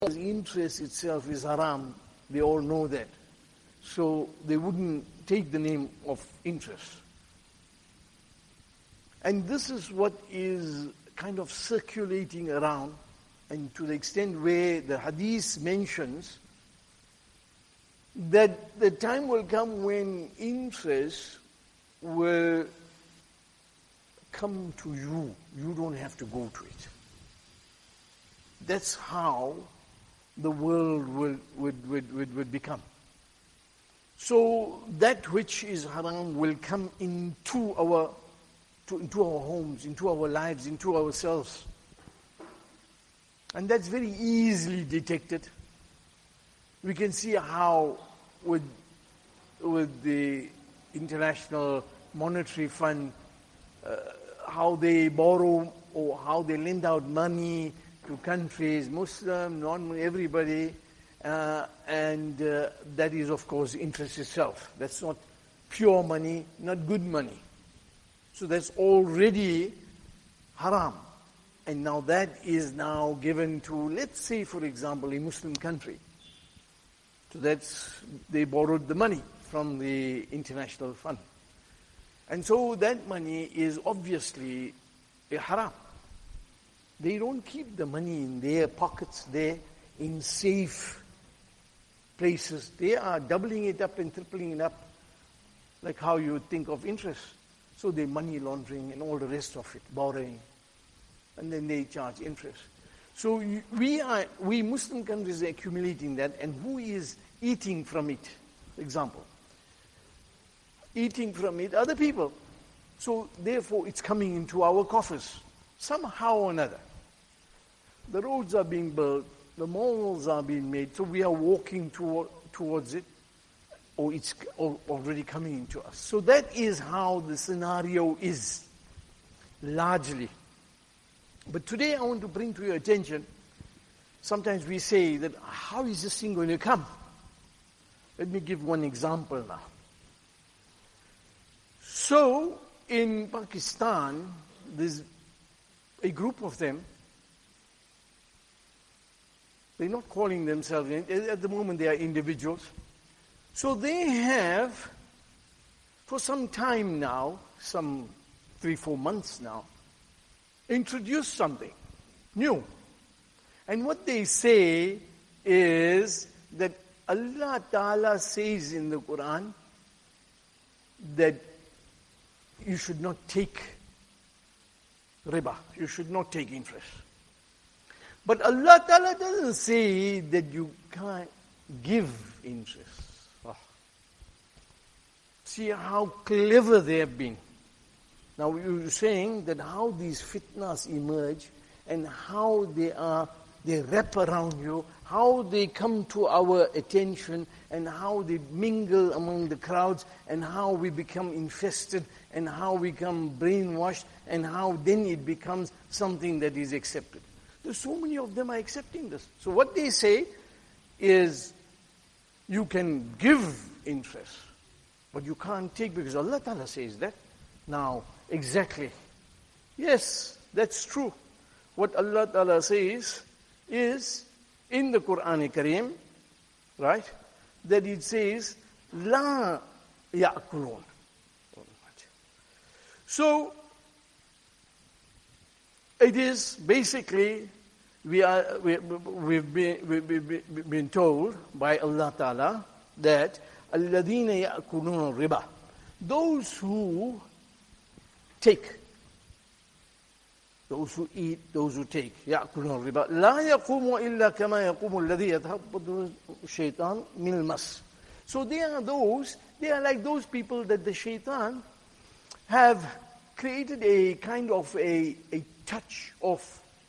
interest itself is haram. They all know that. So they wouldn't take the name of interest. And this is what is kind of circulating around, and to the extent where the hadith mentions that the time will come when interest will come to you. You don't have to go to it. That's how the world would become. So that which is haram will come into our homes, into our lives, into ourselves. And that's very easily detected. We can see how with the International Monetary Fund, how they borrow or how they lend out money to countries, Muslim, non-Muslim, everybody, and that is, of course, interest itself. That's not pure money, not good money. So that's already haram. And now that is now given to, let's say, for example, a Muslim country. So they borrowed the money from the International Fund. And so that money is obviously a haram. They don't keep the money in their pockets there in safe places. They are doubling it up and tripling it up, like how you would think of interest. So they're money laundering and all the rest of it, borrowing. And then they charge interest. So we Muslim countries are accumulating that, and who is eating from it? Example. Eating from it, other people. So therefore it's coming into our coffers, somehow or another. The roads are being built, the malls are being made, so we are walking towards it, or it's already coming into us. So that is how the scenario is, largely. But today I want to bring to your attention, sometimes we say that, how is this thing going to come? Let me give one example now. So, in Pakistan, there's a group of them. They're not calling themselves, at the moment they are individuals. So they have, for some time now, some 3-4 months now, introduced something new. And what they say is that Allah Ta'ala says in the Quran that you should not take riba, you should not take interest. But Allah Ta'ala doesn't say that you can't give interest. Oh. See how clever they have been. Now you're saying that how these fitnas emerge and how they wrap around you, how they come to our attention and how they mingle among the crowds and how we become infested and how we become brainwashed and how then it becomes something that is accepted. There's so many of them are accepting this. So what they say is, you can give interest, but you can't take, because Allah Ta'ala says that. Now, exactly. Yes, that's true. What Allah Ta'ala says is, in the Quran Kareem, right, that it says, La ya'kulun. So, it is basically, we've been told by Allah Ta'ala that الَّذِينَ يَأْكُلُونَ الرِّبَى, those who take, those who eat, those who take, يَأْكُلُونَ الرِّبَى لَا يَقُومُ إِلَّا كَمَا يَقُومُ الَّذِي يَتَخَبَّطُهُ الشَّيْطَانُ مِنَ الْمَسِّ. So they are like those people that the shaitan have created a kind of a touch of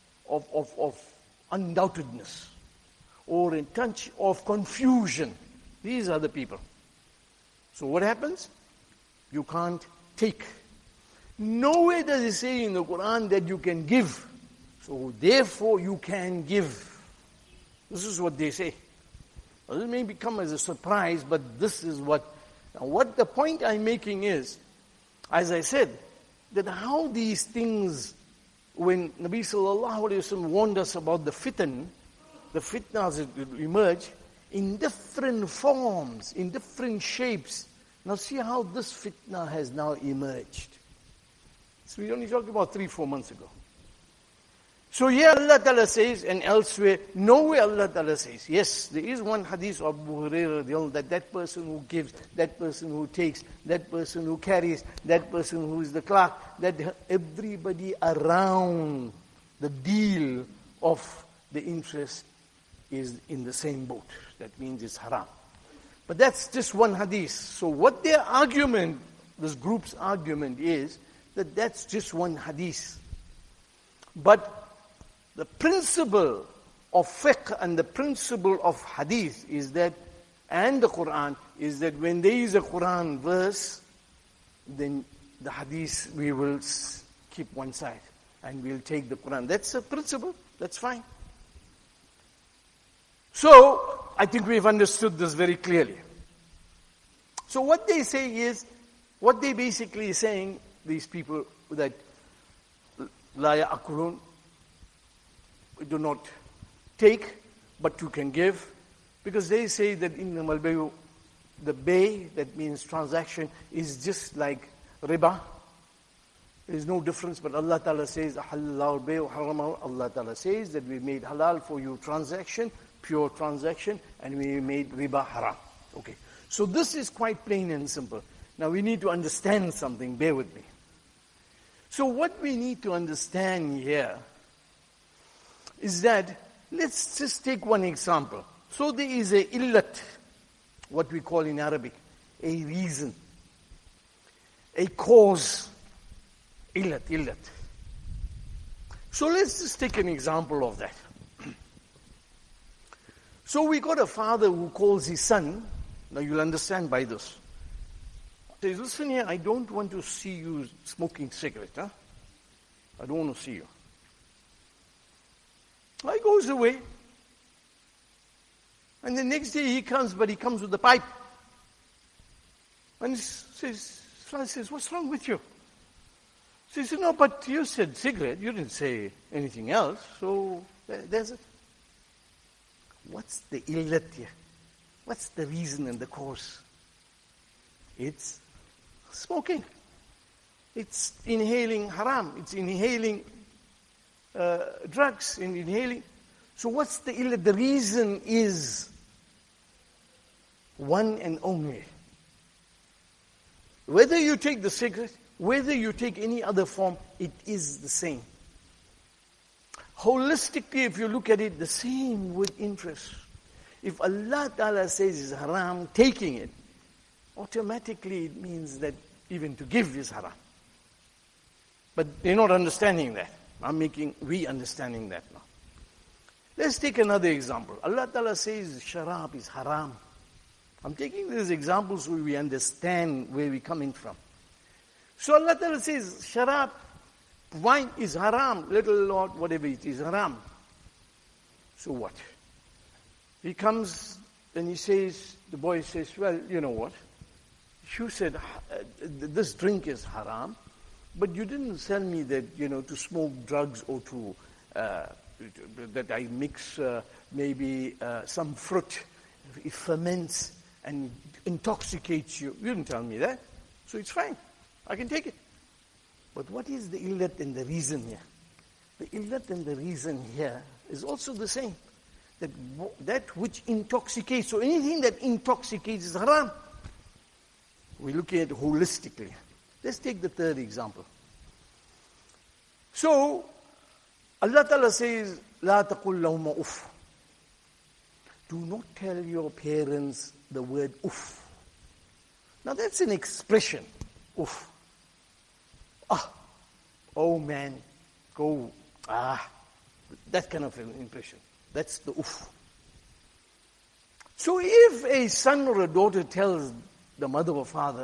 undoubtedness or a touch of confusion. These are the people. So what happens? You can't take. Nowhere does it say in the Quran that you can give. So therefore you can give. This is what they say. Well, this may come as a surprise, but this is what... Now what the point I'm making is, as I said, that how these things, when Nabi Sallallahu Alaihi Wasallam warned us about the fitan, the fitnas that will emerge in different forms, in different shapes. Now see how this fitna has now emerged. So we only talked about 3-4 months ago. So here Allah Ta'ala says, and elsewhere, nowhere Allah Ta'ala says, yes, there is one hadith of Abu Hurairah that person who gives, that person who takes, that person who carries, that person who is the clerk, that everybody around the deal of the interest is in the same boat. That means it's haram. But that's just one hadith. So what their argument, this group's argument is, that that's just one hadith. But the principle of fiqh and the principle of hadith is that, and the Quran, is that when there is a Quran verse, then the hadith we will keep one side and we'll take the Quran. That's a principle. That's fine. So, I think we've understood this very clearly. So what they say is, what they basically saying, these people that la ya'kulun, do not take, but you can give, because they say that in the Malbayu, the bay, that means transaction, is just like riba. There is no difference, but Allah Ta'ala says, Allah Ta'ala says that we made halal for you transaction, pure transaction, and we made riba haram. Okay, so this is quite plain and simple. Now we need to understand something, bear with me. So what we need to understand here is that, let's just take one example. So there is a illat, what we call in Arabic, a reason, a cause, illat. So let's just take an example of that. So we got a father who calls his son, now you'll understand by this. He says, listen here, I don't want to see you smoking cigarette, huh? I don't want to see you. He goes away. And the next day he comes, but he comes with a pipe. And father says, what's wrong with you? He says, no, but you said cigarette. You didn't say anything else. So there's it. What's the illat here? What's the reason and the cause? It's smoking. It's inhaling haram. It's inhaling drugs and inhaling. So what's the illat? The reason is one and only. Whether you take the cigarette, whether you take any other form, it is the same. Holistically, if you look at it, the same with interest. If Allah Ta'ala says it's haram, taking it, automatically it means that even to give is haram. But they're not understanding that. We understanding that now. Let's take another example. Allah Ta'ala says sharab is haram. I'm taking these examples so we understand where we're coming from. So Allah Ta'ala says sharab, wine is haram, little or whatever it is, haram. So what? He comes and he says, the boy says, well, you know what? You said this drink is haram, but you didn't tell me that, to smoke drugs or to, that I mix maybe some fruit, it ferments and intoxicates you. You didn't tell me that. So it's fine. I can take it. But what is the illat and the reason here? The illat and the reason here is also the same. That which intoxicates, so anything that intoxicates is haram. We're looking at it holistically. Let's take the third example. So, Allah Ta'ala says, لا تقل لهما أف. Do not tell your parents the word uff. Now that's an expression, uff. Oh man, go, that kind of an impression. That's the uff. So if a son or a daughter tells the mother or father,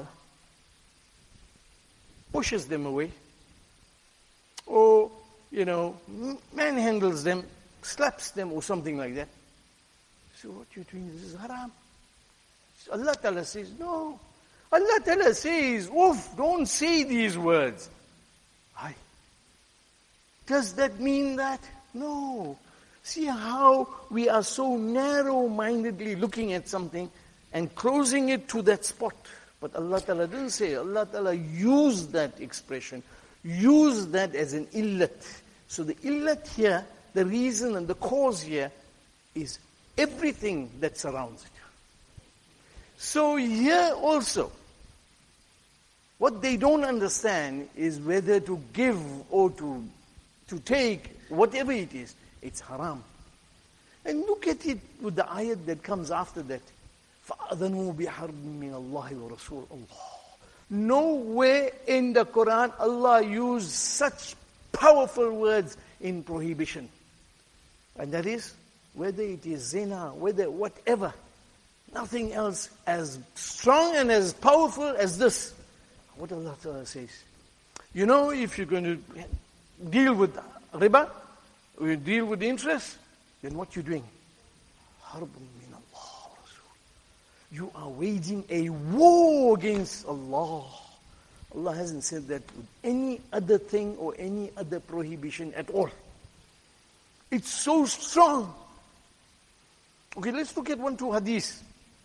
pushes them away, or, manhandles them, slaps them or something like that, so what you're doing, this is haram. So Allah Ta'ala says, no. Allah Ta'ala says, oof, don't say these words. Does that mean that? No. See how we are so narrow-mindedly looking at something and closing it to that spot. But Allah Ta'ala didn't say. Allah Ta'ala used that expression, used that as an illat. So the illat here, the reason and the cause here is everything that surrounds it. So here also, what they don't understand is whether to give or to take, whatever it is, it's haram. And look at it with the ayat that comes after that. فَأَذَنُوا بِحَرْبٍ مِّنَ اللَّهِ وَرَسُولِ اللَّهِ. Nowhere in the Quran Allah used such powerful words in prohibition. And that is, whether it is zina, whether whatever, nothing else as strong and as powerful as this. What Allah Ta'ala says. You know, if you're going to deal with riba, or you deal with interest, then what you're doing? Harbun min Allah. You are waging a war against Allah. Allah hasn't said that with any other thing or any other prohibition at all. It's so strong. Okay, let's look at 1-2 hadiths.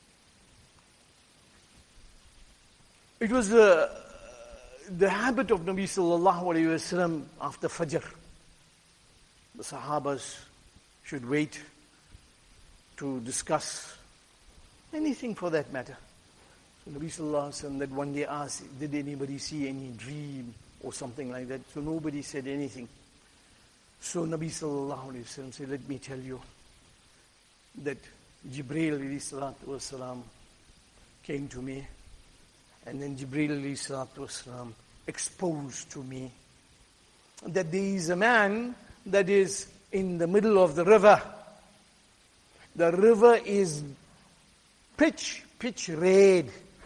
It was the habit of Nabi sallallahu alayhi wa sallam after Fajr. The Sahabas should wait to discuss anything for that matter. So Nabi sallallahu alayhi wa sallam that one day asked, did anybody see any dream or something like that? So nobody said anything. So Nabi sallallahu alayhi wa sallam said, let me tell you that Jibreel alayhi salatu wasalam came to me, and then Jibreel alayhi salatu wasalam exposed to me that there is a man that is in the middle of the river. The river is pitch red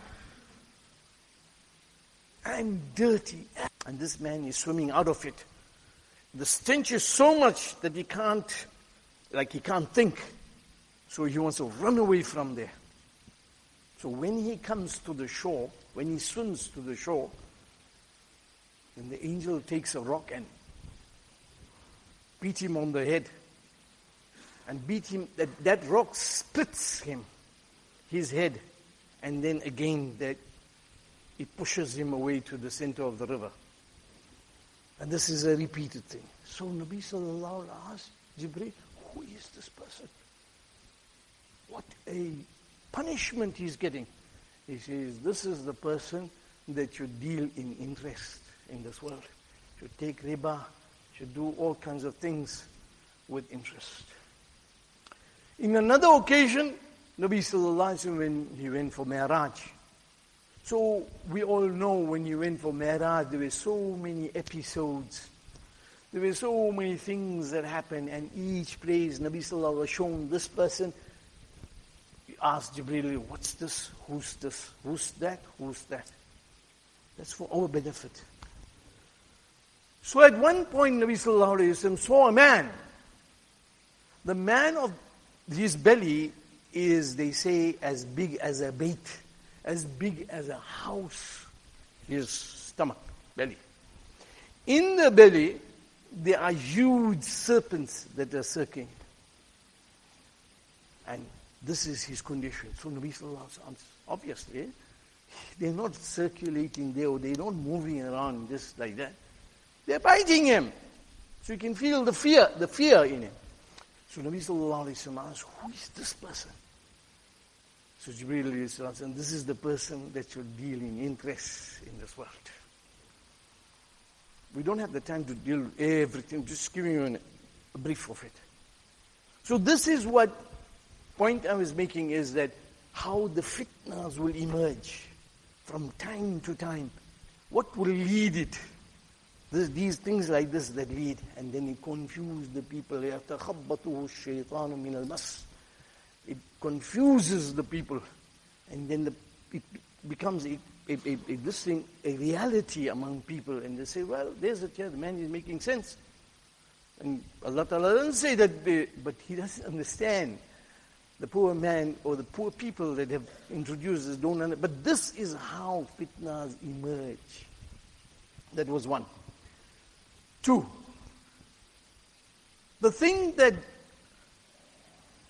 and dirty, and this man is swimming out of it. The stench is so much that he can't think. So he wants to run away from there. So when he comes to the shore, when he swims to the shore, then the angel takes a rock and beat him on the head. And beat him, that rock splits his head. And then again, it pushes him away to the center of the river. And this is a repeated thing. So Nabi sallallahu alaihi wasallam asked Jibreel, who is this person? What a punishment he's getting. He says, this is the person that should deal in interest in this world. Should take riba, should do all kinds of things with interest. In another occasion, Nabi sallallahu alaihi wasallam, when he went for Mi'raj. So we all know when he went for Mi'raj, there were so many episodes. There were so many things that happened, and each place Nabi sallallahu alaihi wasallam was shown this person. Asked Jibreel, what's this? Who's this? Who's that? Who's that? That's for our benefit. So at one point, Nabi sallallahu alayhi wa sallam saw a man. The man of his belly is, they say, as big as a bait, as big as a house. His stomach, belly. In the belly, there are huge serpents that are circling. And this is his condition. So Nabi sallallahu alaihi wasallam, obviously, they're not circulating there, or they're not moving around just like that. They're biting him. So you can feel the fear in him. So Nabi sallallahu alaihi wasallam asked, who is this person? So Jibreel alayhi salam, this is the person that should deal in interest in this world. We don't have the time to deal with everything, just giving you a brief of it. So this is what point I was making, is that how the fitnas will emerge from time to time. What will lead it? These things like this that lead, and then it confuses the people. It confuses the people, and then it becomes a reality among people, and they say, well, there's it here, the man is making sense. And Allah Ta'ala doesn't say that, but He doesn't understand. The poor man or the poor people that have introduced this don't understand. But this is how fitnas emerge. That was one. Two, the thing that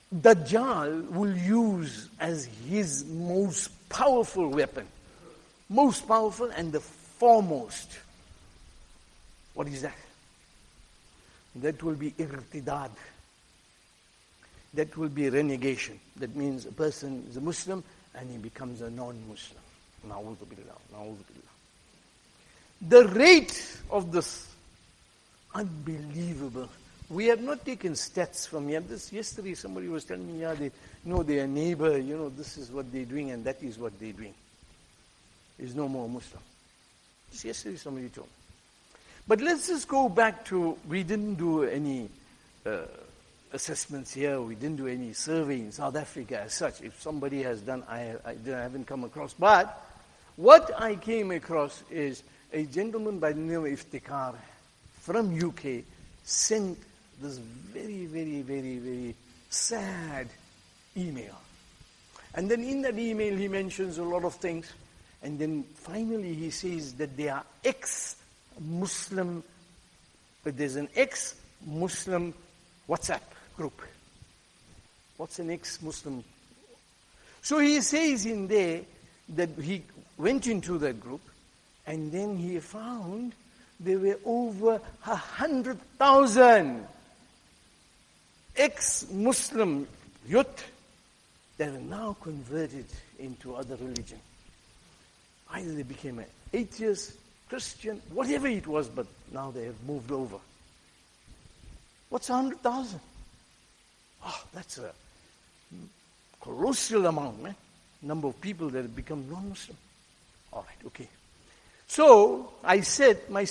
Dajjal will use as his most powerful weapon. Most powerful and the foremost. What is that? That will be irtidad. That will be renegation. That means a person is a Muslim and he becomes a non-Muslim. Na'udhu billah, na'udhu billah. The rate of this, unbelievable. We have not taken stats from here. Yesterday somebody was telling me, they know their neighbor, this is what they're doing and that is what they're doing. There's no more Muslim. Just yesterday somebody told me. But let's just go back to, we didn't do any assessments here, we didn't do any survey in South Africa as such. If somebody has done, I haven't come across. But what I came across is a gentleman by the name of Iftikhar from UK sent this very, very, very, very sad email. And then in that email he mentions a lot of things. And then finally he says that they are ex-Muslim, but there's an ex-Muslim WhatsApp group. What's an ex-Muslim? So he says in there that he went into that group and then he found there were over 100,000 ex-Muslim youth that are now converted into other religion. Either they became an atheist, Christian, whatever it was, but now they have moved over. What's 100,000? Oh, that's a colossal amount, man. Number of people that have become non-Muslim. All right, okay. So I said my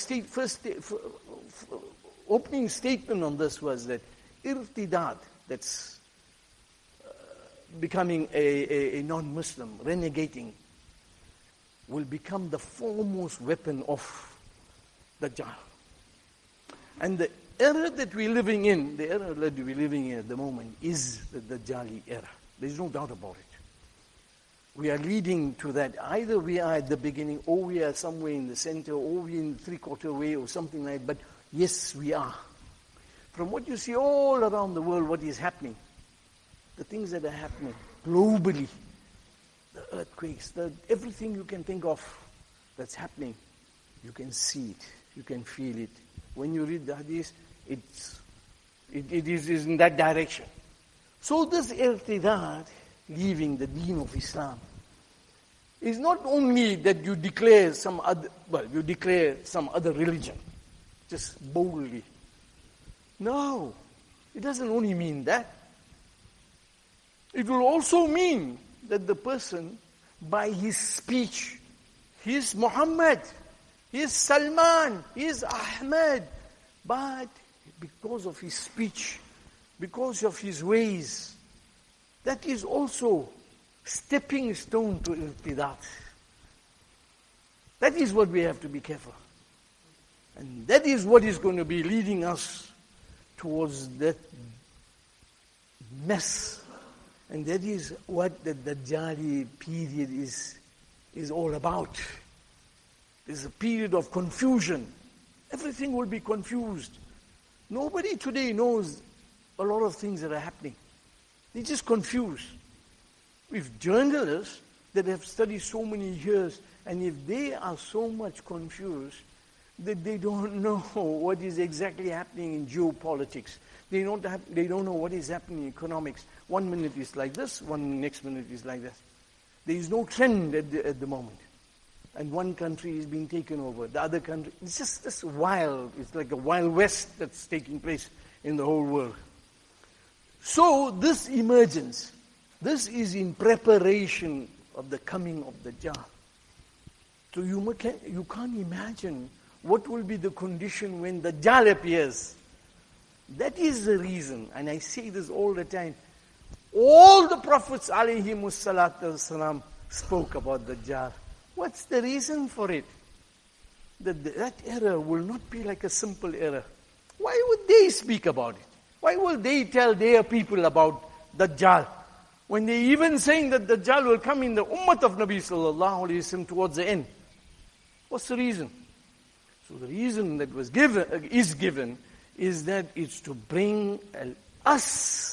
opening statement on this was that irtidad, that's becoming a non-Muslim, renegating, will become the foremost weapon of Dajjal. And the era that we're living in, at the moment is the Dajjali era. There's no doubt about it. We are leading to that. Either we are at the beginning, or we are somewhere in the center, or we're in the three-quarter way, or something like that. But yes, we are. From what you see all around the world, what is happening, the things that are happening globally, the earthquakes, everything you can think of that's happening, you can see it, you can feel it. When you read the hadith, it is in that direction. So this irtidad, leaving the deen of Islam, is not only that you declare some other religion, just boldly. No, it doesn't only mean that. It will also mean that the person, by his speech, he is Muhammad, he is Salman, he is Ahmed, but because of his speech, because of his ways, that is also stepping stone to irtidad. That is what we have to be careful. And that is what is going to be leading us towards that mess. And that is what the Dajjali period is all about. It's a period of confusion. Everything will be confused. Nobody today knows a lot of things that are happening. They're just confused. If journalists that have studied so many years, and if they are so much confused that they don't know what is exactly happening in geopolitics, they don't know what is happening in economics. 1 minute is like this, next minute is like that. There is no trend at the moment. And one country is being taken over, the other country. It's just this wild. It's like a Wild West that's taking place in the whole world. So this emergence, this is in preparation of the coming of Dajjal. So you can't imagine what will be the condition when Dajjal appears. That is the reason, and I say this all the time, all the prophets alayhimus salatu wasalam spoke about Dajjal. What's the reason for it? That era will not be like a simple era. Why would they speak about it? Why will they tell their people about Dajjal? When they even saying that Dajjal will come in the ummah of Nabi sallallahu alayhi wa sallam towards the end. What's the reason? So the reason that is given is that it's to bring us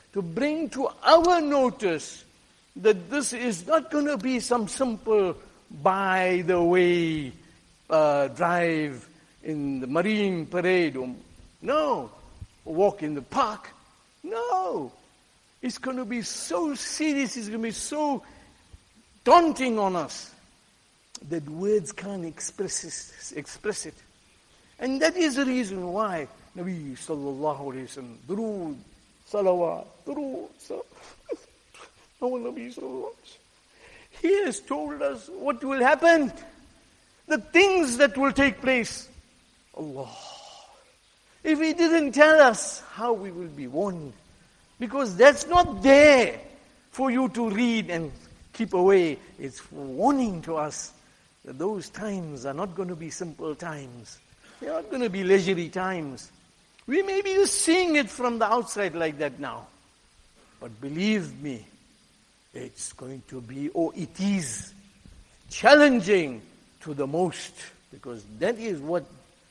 to bring to our notice that this is not going to be some simple by the way drive in the Marine Parade, or no, walk in the park. No, it's going to be so serious, it's going to be so daunting on us that words can't express it. And that is the reason why Nabi sallallahu alayhi wa sallam, durood, salawat, durood, Nabi sallallahu alayhi wa sallam, he has told us what will happen, the things that will take place. Allah. If he didn't tell us, how we will be warned? Because that's not there for you to read and keep away. It's warning to us that those times are not going to be simple times. They're not going to be leisurely times. We may be just seeing it from the outside like that now. But believe me, it's going to be, or it is, challenging to the most. Because that is what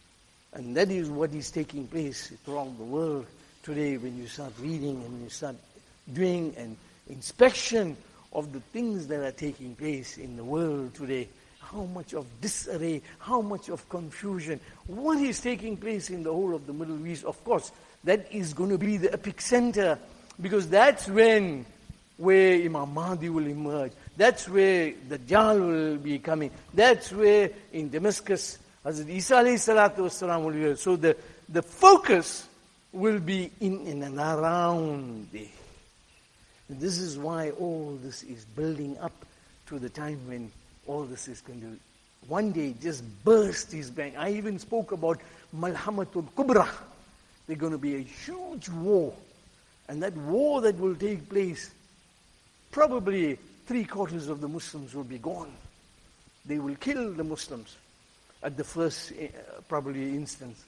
is taking place throughout the world today. When you start reading and you start doing an inspection of the things that are taking place in the world today, how much of disarray, how much of confusion, what is taking place in the whole of the Middle East. Of course, that is going to be the epic center, because that's where Imam Mahdi will emerge. That's where the Dajjal will be coming. That's where in Damascus, Hazrat Isa alayhi salatu wasalam will be here. So the focus will be in and around there. This is why all this is building up to the time when all this is going to one day just burst his bang. I even spoke about Malhamatul Kubra. There's going to be a huge war. And that war that will take place, probably 3/4 of the Muslims will be gone. They will kill the Muslims at the first probably instance.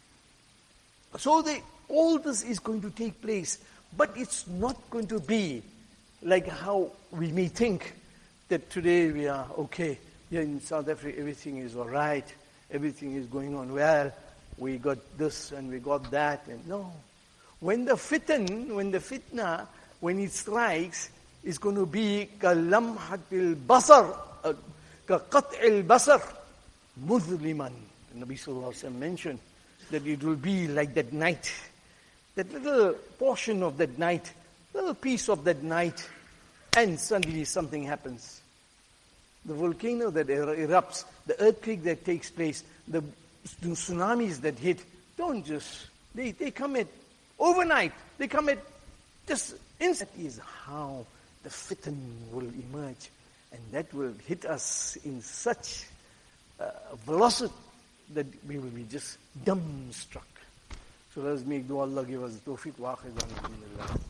So all this is going to take place. But it's not going to be like how we may think that today we are okay. Here in South Africa, everything is all right. Everything is going on well. We got this and we got that. And no. When the fitna, when it strikes, it's going to be kalamhatil basar, kaqat'il basar, muzliman. Nabi sallallahu alaihi wasallam mentioned that it will be like that night. That little portion of that night, little piece of that night, and suddenly something happens. The volcano that erupts, the earthquake that takes place, the tsunamis that hit, they come at overnight. They come at just instant. That is how the fitan will emerge. And that will hit us in such velocity that we will be just dumbstruck. So let us make dua, Allah give us tawfiq wa akhir.